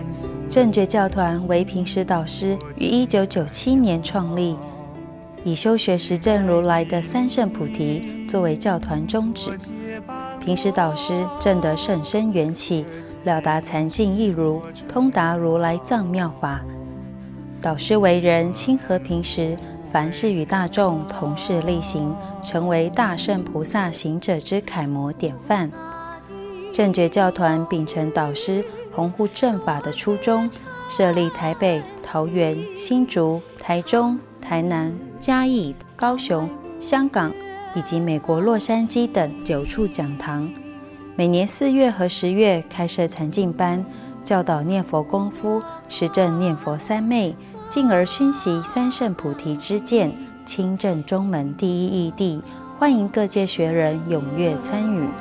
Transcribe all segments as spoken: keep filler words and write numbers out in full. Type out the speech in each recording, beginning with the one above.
正觉教团为平时导师于一九九七年创立，以修学实证如来的三圣菩提作为教团宗旨。平时导师证得甚深缘起，了达禅境义如，通达如来藏妙法。导师为人亲和平时，凡事与大众同事力行，成为大圣菩萨行者之楷模典范。正觉教团秉承导师弘护正法的初衷，设立台北、桃园、新竹、台中、台南、嘉义、高雄、香港以及美国洛杉矶等九处讲堂。每年四月和十月开设禅净班，教导念佛功夫，实证念佛三昧，进而熏习三圣菩提之见，亲证中门第一义谛，欢迎各界学人踊跃参与。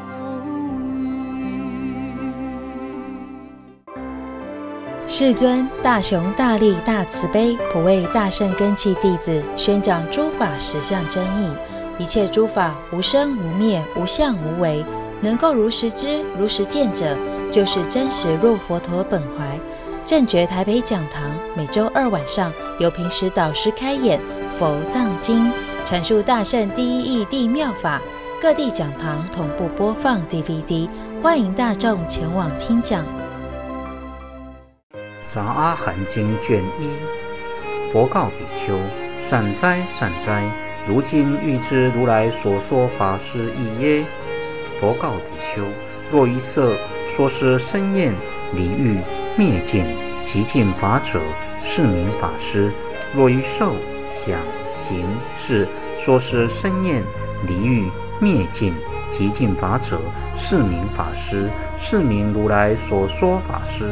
世尊大雄大力大慈悲，普为大圣根器弟子，宣讲诸法实相真义。一切诸法无生无灭，无相无为，能够如实知如实见者，就是真实入佛陀本怀。正觉台北讲堂每周二晚上由平时导师开演佛藏经，阐述大圣第一义谛妙法，各地讲堂同步播放 D V D， 欢迎大众前往听讲。 杂阿含经卷一，佛告比丘：善哉善哉，如今欲知如来所说法是义耶？佛告比丘：若于色说是生厌离欲灭尽极尽法者，是名法师；若于受想行识说是生厌离欲灭尽极尽法者，是名法师，是名如来所说法师。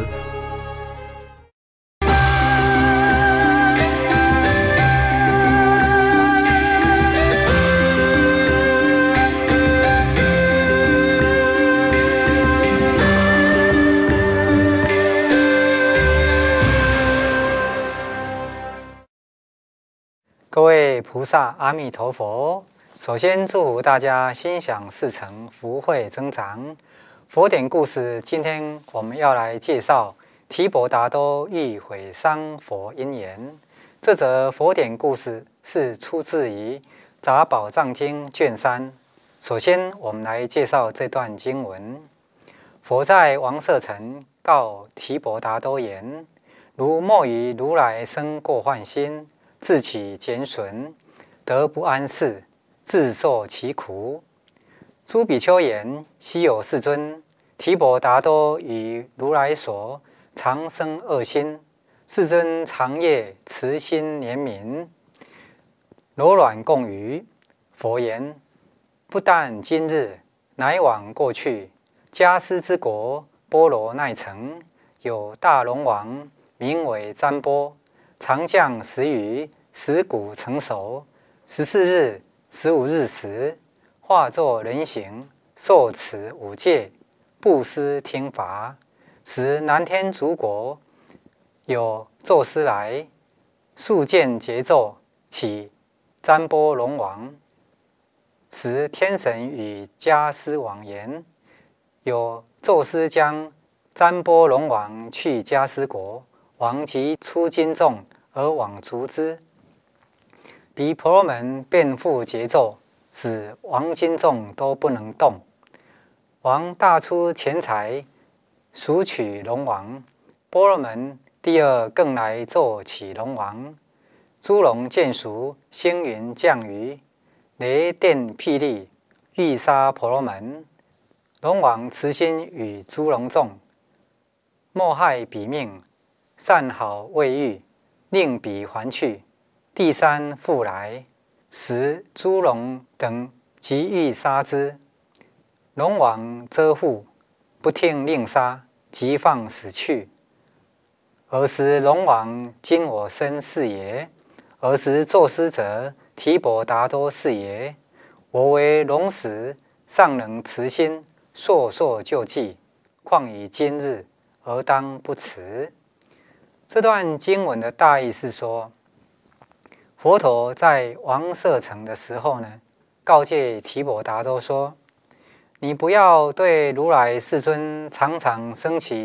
各位菩萨，阿弥陀佛！首先祝福大家心想事成，福慧增长。佛典故事，今天我们要来介绍提婆达多欲毁伤佛因缘。这则佛典故事是出自于《杂宝藏经》卷三。首先，我们来介绍这段经文：佛在王舍城告提婆达多言：如莫于如来生过患心，自起减损，得不安适，自受其苦。诸比丘言：昔有世尊，提婆达多于如来所，常生恶心。世尊长夜慈心怜悯，柔软共语。佛言：不但今日，乃往过去，迦尸之国波罗奈城，有大龙王，名为占波，常降食鱼，使骨成熟。十四日、十五日时，化作人形，受持五戒，布施听法。时南天竺国有宙斯来，数见节奏，起占波龙王。时天神与迦尸王言：有宙斯将占波龙王去迦尸国，王即出经众而往逐之。彼婆罗门便复节奏，使王经众都不能动。王大出钱财，赎取龙王。婆罗门第二更来奏起龙王。诸龙见熟，星云降雨，雷电霹雳，欲杀婆罗门。龙王慈心与诸龙众，莫害彼命，善好未遇，令彼还去。第三复来，时诸龙等即欲杀之。龙王遮护，不听令杀，即放死去。尔时龙王：今我身是也。尔时作施者提婆达多是也。我为龙时，尚能慈心，烁烁救济，况以今日，而当不辞。这段经文的大意是说，佛陀在王舍城的时候呢，告诫提婆达多说：你不要对如来世尊常常升起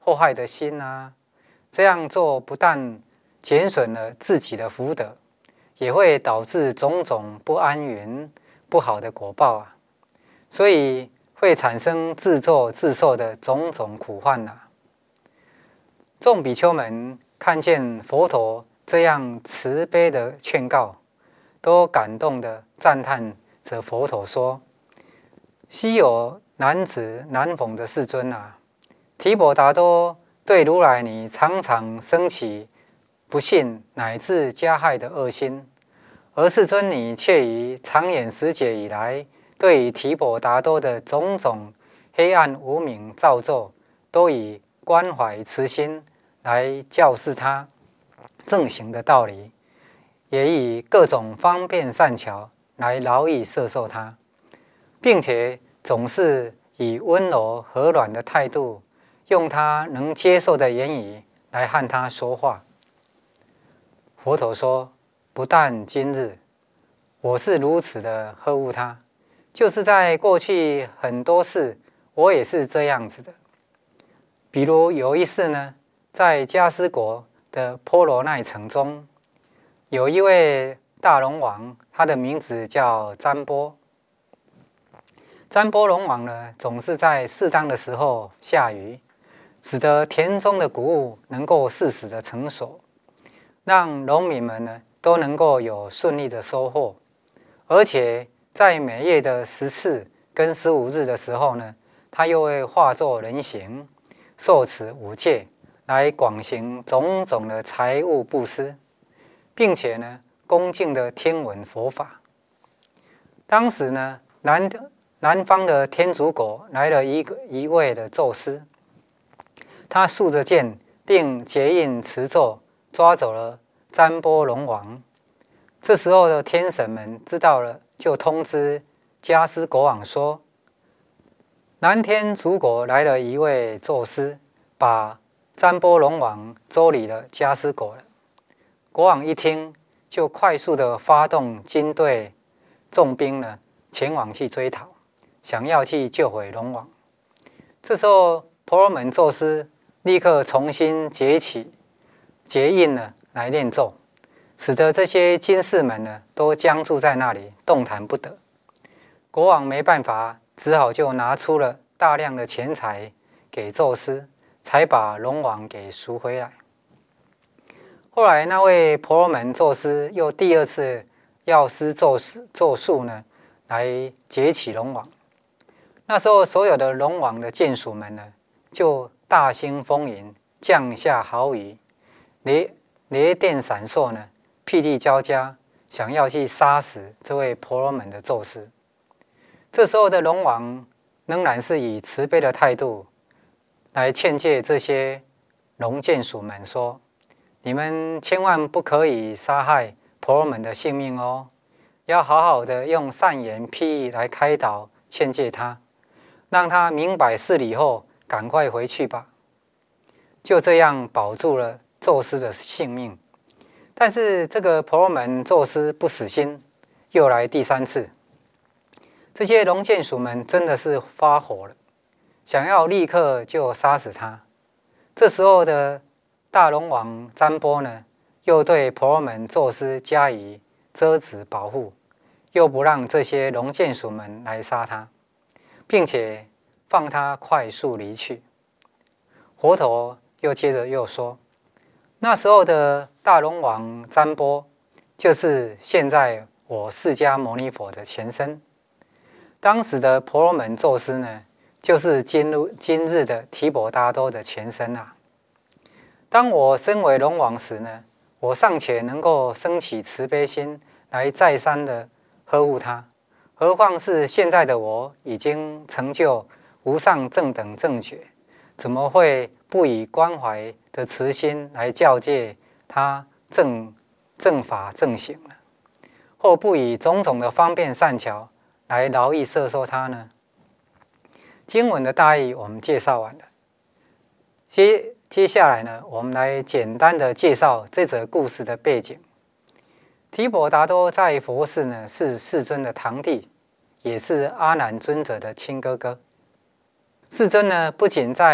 祸害的心啊。这样做不但减损了自己的福德，也会导致种种不安云、不好的果报啊。所以会产生自作自受的种种苦患啊。众比丘们看见佛陀这样慈悲的劝告，都感动地赞叹着佛陀说：“昔有男子难逢的世尊啊，提婆达多对如来你常常生起不信乃至加害的恶心，而世尊你却于长远时节以来，对于提婆达多的种种黑暗无明造作，都以关怀慈心来教示他正行的道理，也以各种方便善巧来劳役摄受他，并且总是以温柔和软的态度，用他能接受的言语来和他说话。”佛陀说：“不但今日我是如此的呵护他，就是在过去很多世，我也是这样子的。比如有一世呢，在迦尸国的婆罗奈城中，有一位大龙王，他的名字叫占波。占波龙王呢，总是在适当的时候下雨，使得田中的谷物能够适时的成熟，让农民们呢都能够有顺利的收获。而且在每月的十四跟十五日的时候呢，他又会化作人形，受持五戒，来广行种种的财物布施，并且呢恭敬的听闻佛法。当时呢，南南方的天竺国来了一个一位的宙斯，他竖着剑，并结印持咒，抓走了占波龙王。这时候的天神们知道了，就通知迦尸国王说：“南天竺国来了一位宙斯，把占波龙王捉离了迦尸国了。”国王一听，就快速的发动军队重兵呢，前往去追讨，想要去救回龙王。这时候，婆罗门宙斯立刻重新结起结印呢，来念咒，使得这些军士们呢都僵住在那里，动弹不得。国王没办法，只好就拿出了大量的钱财给宙斯，才把龙王给赎回来。后来那位婆罗门宙斯又第二次要施咒咒术呢，来劫起龙王。那时候所有的龙王的眷属们呢，就大兴风云，降下豪雨，雷雷电闪烁呢，霹雳交加，想要去杀死这位婆罗门的宙斯。这时候的龙王仍然是以慈悲的态度来劝诫这些龙眷属们说：“你们千万不可以杀害婆罗门的性命哦，要好好的用善言譬喻来开导劝诫他，让他明白事理后赶快回去吧。”就这样保住了宙斯的性命。但是这个婆罗门宙斯不死心，又来第三次。这些龙眷属们真的是发火了，想要立刻就杀死他。这时候的大龙王占波呢，又对婆罗门宙斯加以遮止保护，又不让这些龙眷属们来杀他，并且放他快速离去。佛陀又接着又说，那时候的大龙王占波，就是现在我释迦牟尼佛的前身。当时的婆罗门宙斯呢，就是今日今日的提婆达多的前身啊。当我身为龙王时呢，我尚且能够升起慈悲心来再三的呵护他，何况是现在的我已经成就无上正等正觉，怎么会不以关怀的慈心来教诫他正正法正行呢？或不以种种的方便善巧来劳役摄受他呢？经文的大意我们介绍完了，接接下来呢，我们来简单的介绍这则故事的背景。提婆达多在佛世呢是世尊的堂弟，也是阿难尊者的亲哥哥。世尊呢不仅在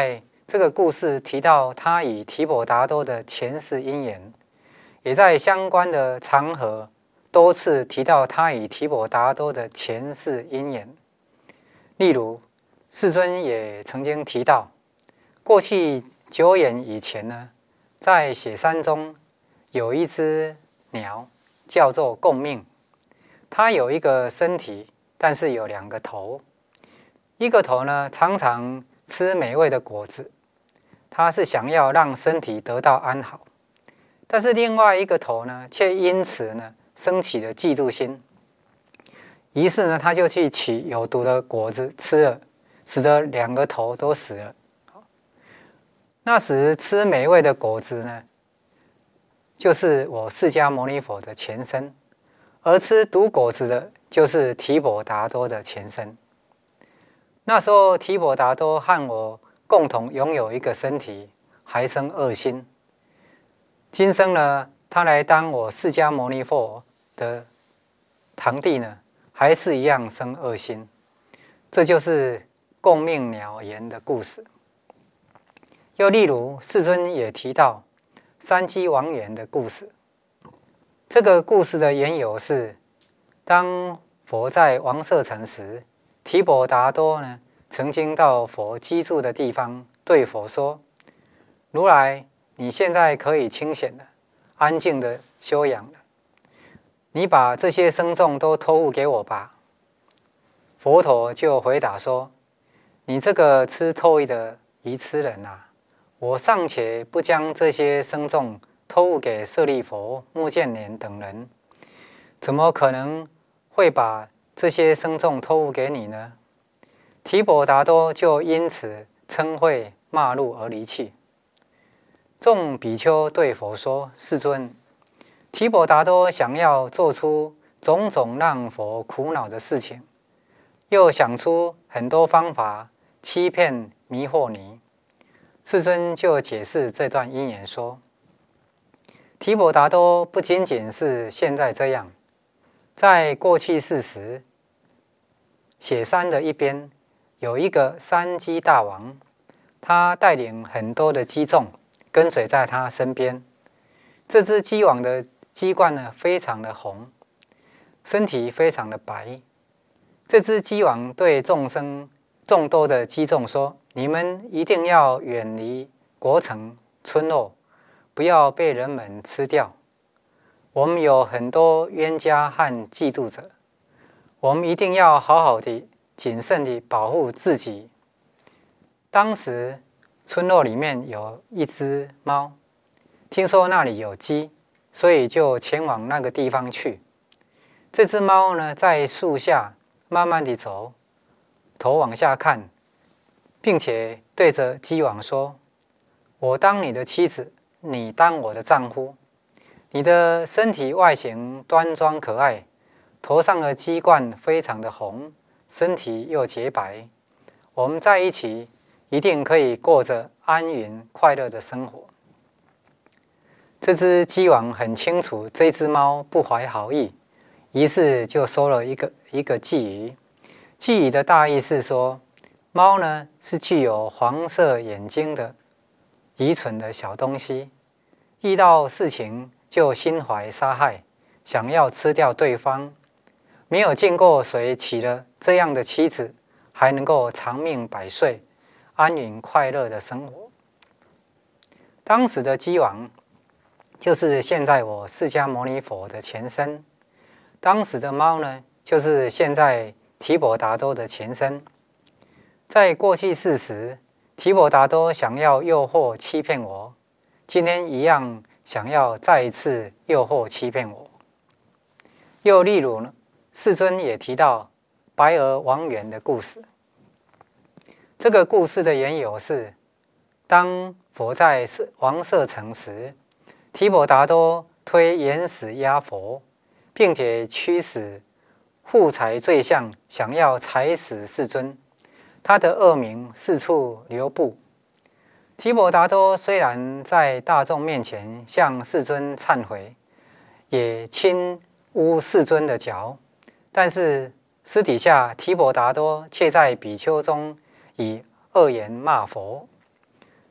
这个故事提到他与提婆达多的前世因缘，也在相关的场合多次提到他与提婆达多的前世因缘。例如，世尊也曾经提到，过去久远以前呢，在雪山中有一只鸟叫做共命，它有一个身体，但是有两个头。一个头呢，常常吃美味的果子，它是想要让身体得到安好；但是另外一个头呢，却因此呢升起了嫉妒心，于是呢，他就去取有毒的果子吃了，使得两个头都死了。那时吃美味的果子呢，就是我释迦牟尼佛的前身，而吃毒果子的，就是提婆达多的前身。那时候提婆达多和我共同拥有一个身体，还生恶心。今生呢，他来当我释迦牟尼佛的堂弟呢，还是一样生恶心。这就是共命鸟言的故事。又例如，世尊也提到三基王缘的故事。这个故事的缘由是，当佛在王舍城时，提婆达多呢曾经到佛居住的地方，对佛说：“如来，你现在可以清闲了，安静的休养了。你把这些僧众都托付给我吧。”佛陀就回答说：“你这个吃唾液的愚痴人啊！我尚且不将这些僧众托付给舍利弗、目犍连等人，怎么可能会把这些僧众托付给你呢？”提婆达多就因此嗔恚骂怒而离去。众比丘对佛说：“世尊，提婆达多想要做出种种让佛苦恼的事情，又想出很多方法欺骗迷惑你。”世尊就解释这段因缘说：“提婆达多不仅仅是现在这样，在过去世时，雪山的一边有一个山鸡大王，他带领很多的鸡众跟随在他身边。这只鸡王的鸡冠呢，非常的红，身体非常的白。这只鸡王对众生众多的鸡众说：你们一定要远离国城村落，不要被人们吃掉。我们有很多冤家和嫉妒者，我们一定要好好的、谨慎地保护自己。当时村落里面有一只猫，听说那里有鸡，所以就前往那个地方去。这只猫呢，在树下慢慢地走，头往下看，并且对着鸡王说：我当你的妻子，你当我的丈夫。你的身体外形端庄可爱，头上的鸡冠非常的红，身体又洁白，我们在一起一定可以过着安稳快乐的生活。这只鸡王很清楚这只猫不怀好意，于是就说了一个一个寄语。寄语的大意是说，猫呢是具有黄色眼睛的愚蠢的小东西，遇到事情就心怀杀害，想要吃掉对方。没有见过谁娶了这样的妻子，还能够长命百岁，安稳快乐的生活。当时的鸡王就是现在我释迦牟尼佛的前身，当时的猫呢，就是现在提婆达多的前身。在过去世时，提婆达多想要诱惑欺骗我，今天一样想要再一次诱惑欺骗我。又例如呢，世尊也提到白鹅王缘的故事。这个故事的缘由是，当佛在王舍城时，提婆达多推岩石压佛，并且驱使护财罪相想要踩死世尊，他的恶名四处流布。提婆达多虽然在大众面前向世尊忏悔，也亲污世尊的脚，但是私底下提婆达多却在比丘中以恶言骂佛。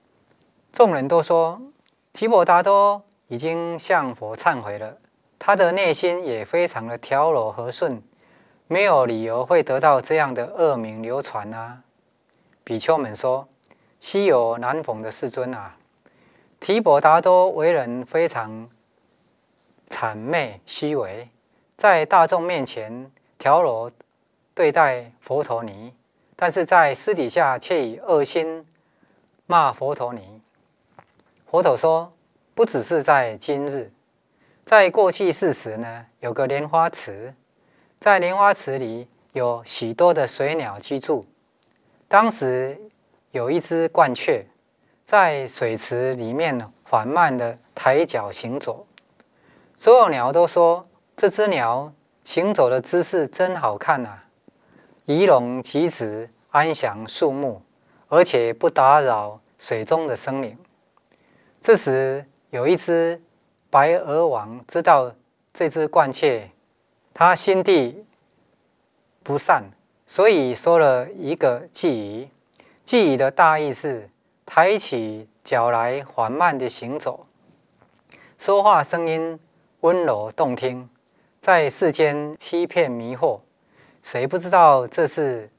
众人都说提婆达多已经向佛忏悔了，他的内心也非常的调柔和顺，没有理由会得到这样的恶名流传啊。比丘们说：稀有难逢的世尊啊，提婆达多为人非常谄媚虚伪，在大众面前调柔对待佛陀尼，但是在私底下却以恶心骂佛陀尼。佛陀说，不只是在今日，在过去世时呢，有个莲花池，在莲花池里有许多的水鸟居住。当时有一只鹳雀在水池里面缓慢的抬脚行走，所有鸟都说这只鸟行走的姿势真好看啊，仪容举止安详肃穆，而且不打扰水中的生灵。这时有一只白鹅王知道这只鹳雀他心地不善，所以说了一个偈语。偈语的大意是抬起脚来缓慢地行走，说话声音温柔动听，在世间欺骗迷惑，谁不知道这是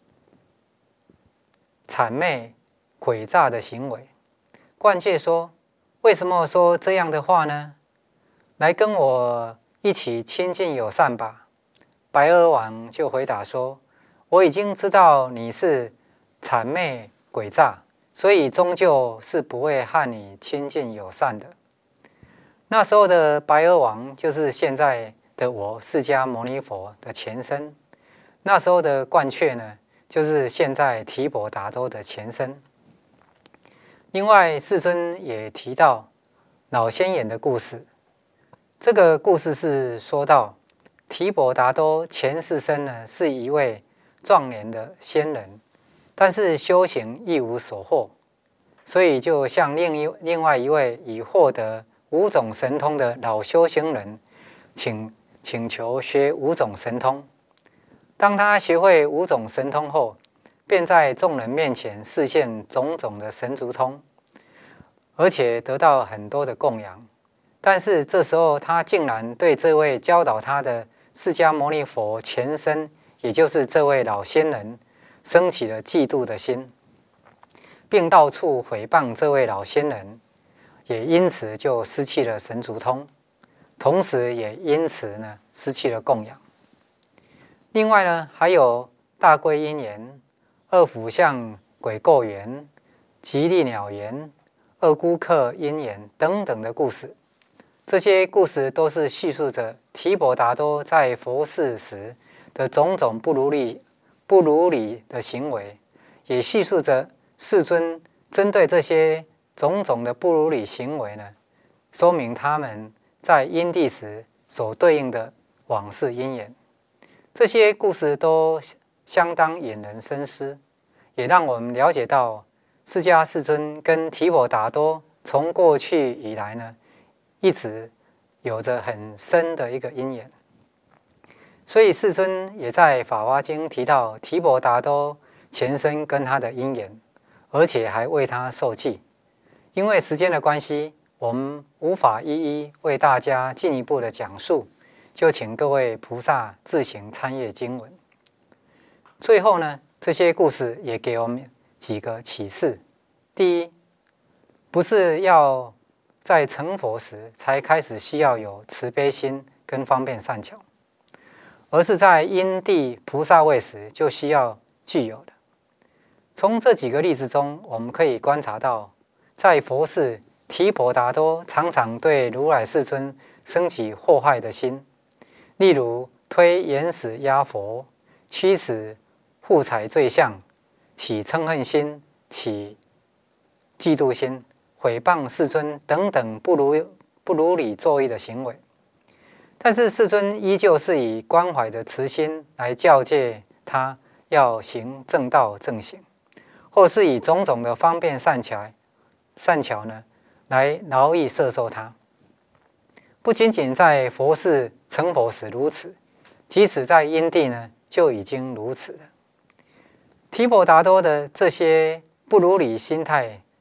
谄媚诡诈的行为？鹳雀说，为什么说这样的话呢？来跟我一起亲近友善吧。白鹅王就回答说，我已经知道你是谄媚诡诈，所以终究是不会和你亲近友善的。那时候的白鹅王就是现在的我释迦牟尼佛的前身，那时候的鹳雀呢，就是现在提婆达多的前身。另外，世尊也提到老仙眼的故事。这个故事是说到提婆达多前世身呢是一位壮年的仙人，但是修行一无所获，所以就向另一另外一位已获得五种神通的老修行人请请求学五种神通。当他学会五种神通后，便在众人面前示现种种的神足通，而且得到很多的供养。但是这时候他竟然对这位教导他的释迦牟尼佛前身，也就是这位老仙人，生起了嫉妒的心，并到处诽谤这位老仙人，也因此就失去了神足通，同时也因此呢失去了供养。另外呢，还有大龟因缘、二府相鬼垢缘、吉利鸟缘、二孤客因缘等等的故事。这些故事都是叙述着提婆达多在佛世时的种种不如理、不如理的行为，也叙述着世尊针对这些种种的不如理行为呢，说明他们在因地时所对应的往事因缘。这些故事都相当引人深思，也让我们了解到释迦世尊跟提婆达多从过去以来呢，一直有着很深的一个因缘。所以世尊也在《法华经》提到提婆达多前身跟他的因缘，而且还为他受记。因为时间的关系，我们无法一一为大家进一步的讲述，就请各位菩萨自行参阅经文。最后呢，这些故事也给我们几个启示。第一，不是要在成佛时才开始需要有慈悲心跟方便善巧，而是在因地菩萨位时就需要具有的。从这几个例子中，我们可以观察到，在佛世提婆达多常常对如来世尊生起祸害的心，例如推岩石压佛、驱使护财罪相、起嗔恨心、起嫉妒心、毁谤世尊等等不如不如理作意的行为。但是世尊依旧是以关怀的慈心来教诫他要行正道正行，或是以种种的方便善巧善巧呢来劳役摄受他。不仅仅在佛世成佛时如此，即使在因地呢就已经如此了。提婆达多的这些不如理心态，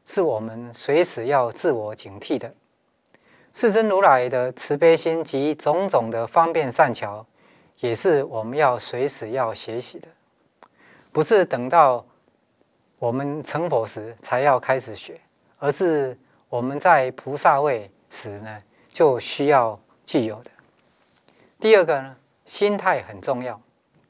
是我们随时要自我警惕的。世尊如来的慈悲心及种种的方便善巧，也是我们要随时要学习的，不是等到我们成佛时才要开始学，而是我们在菩萨位时呢，就需要具有的。第二个呢，心态很重要。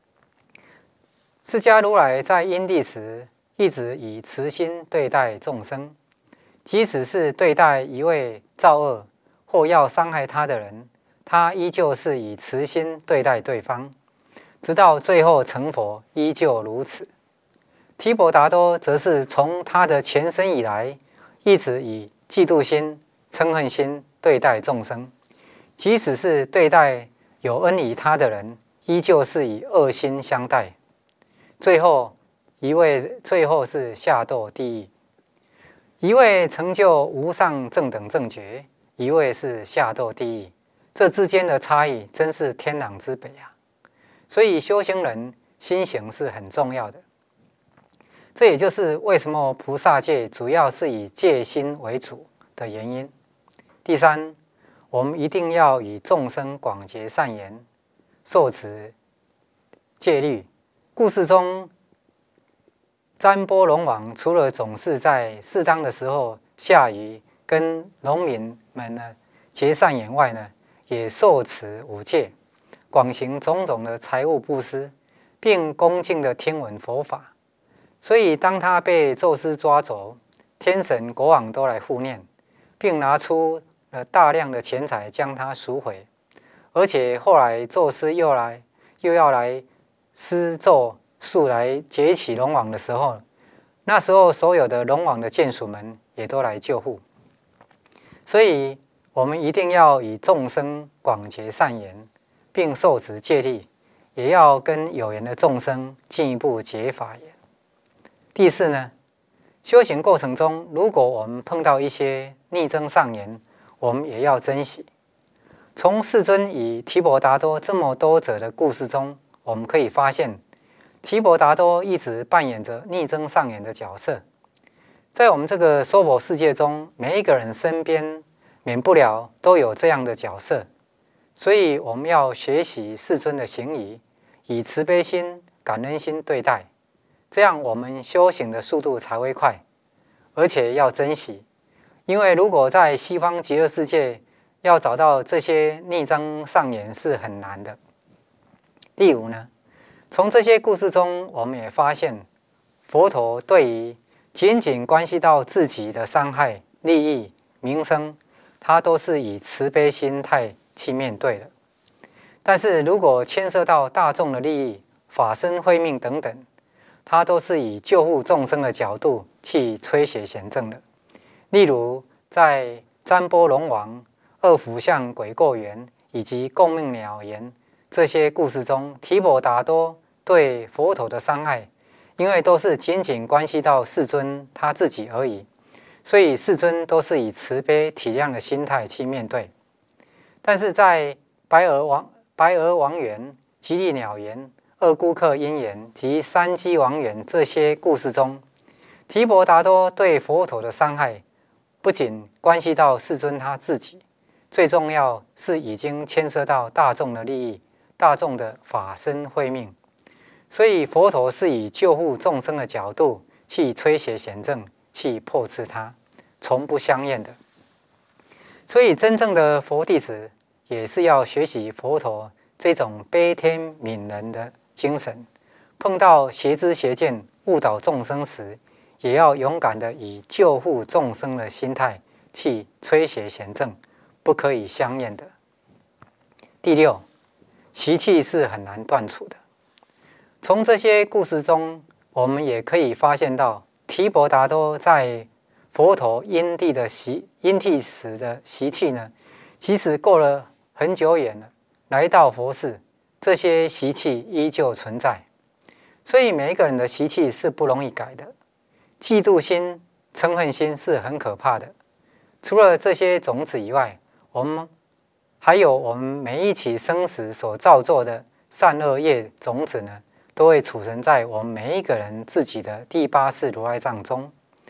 释迦如来在因地时，一直以慈心对待众生，即使是对待一位造恶或要伤害他的人，他依旧是以慈心对待对方，直到最后成佛，依旧如此。提婆达多则是从他的前生以来，一直以嫉妒心、嗔恨心对待众生，即使是对待有恩于他的人，依旧是以恶心相待。最后一位，最后是下堕地狱。一位成就无上正等正觉，一位是下堕地狱，这之间的差异真是天壤之别啊！所以修行人心行是很重要的。这也就是为什么菩萨戒主要是以戒心为主的原因。第三，我们一定要与众生广结善缘，受持戒律。故事中，占波龙王除了总是在适当的时候下雨跟农民们呢结善缘外呢，也受持五戒，广行种种的财物布施，并恭敬的听闻佛法。所以当他被宙斯抓走，天神国王都来护念，并拿出了大量的钱财将他赎回。而且后来宙斯又来又要来施咒术来劫取龙王的时候，那时候所有的龙王的眷属们也都来救护。所以我们一定要与众生广结善缘，并受持戒律，也要跟有缘的众生进一步结法缘。第四呢，修行过程中，如果我们碰到一些逆增上缘，我们也要珍惜。从世尊与提婆达多这么多者的故事中，我们可以发现，提婆达多一直扮演着逆增上缘的角色。在我们这个娑婆世界中，每一个人身边免不了都有这样的角色，所以我们要学习世尊的行仪，以慈悲心、感恩心对待。这样我们修行的速度才会快，而且要珍惜。因为如果在西方极乐世界要找到这些逆增上缘是很难的。第五呢，从这些故事中，我们也发现佛陀对于仅仅关系到自己的伤害、利益、名声，他都是以慈悲心态去面对的。但是如果牵涉到大众的利益、法身慧命等等，他都是以救护众生的角度去摧邪显正的。例如，在占波龙王、二福相鬼过园以及共命鸟园这些故事中，提婆达多对佛陀的伤害，因为都是仅仅关系到世尊他自己而已，所以世尊都是以慈悲体谅的心态去面对。但是在白鹅王、白鹅王园、吉利鸟园、二孤客因缘及三基王园这些故事中，提婆达多对佛陀的伤害，不仅关系到世尊他自己，最重要是已经牵涉到大众的利益、大众的法身慧命。所以佛陀是以救护众生的角度去摧邪显正，去破斥他，从不相厌的。所以真正的佛弟子也是要学习佛陀这种悲天悯人的精神，碰到邪知邪见误导众生时，也要勇敢的以救护众生的心态去摧邪显正，不可以相厌的。第六，习气是很难断除的。从这些故事中，我们也可以发现到，提婆达多在佛陀因地的习因地时的习气呢，即使过了很久远了，来到佛世，这些习气依旧存在。所以每一个人的习气是不容易改的。嫉妒心、嗔恨心是很可怕的。除了这些种子以外，我们还有我们每一起生死所造作的善恶业种子呢，都会储存在我们每一个人自己的第八识如来藏中。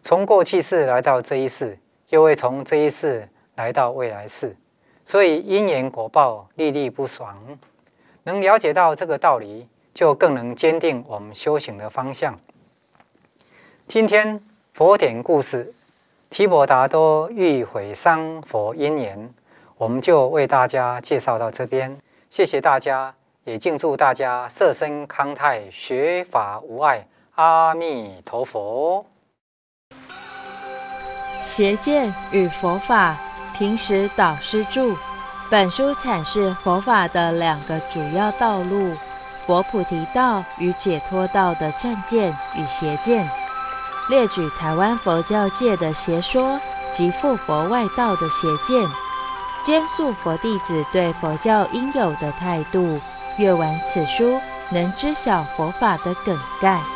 从过去世来到这一世，又会从这一世来到未来世，所以因缘果报，历历不爽。能了解到这个道理，就更能坚定我们修行的方向。今天佛典故事提婆达多欲毁伤佛因缘，我们就为大家介绍到这边。谢谢大家，也敬祝大家色身康泰，学法无碍。阿弥陀佛。 邪见与佛法，平时导师著。本书阐释佛法的两个主要道路：佛菩提道与解脱道的正见与邪见，列举台湾佛教界的邪说及附佛外道的邪见，兼述佛弟子对佛教应有的态度。阅完此书，能知晓佛法的梗概。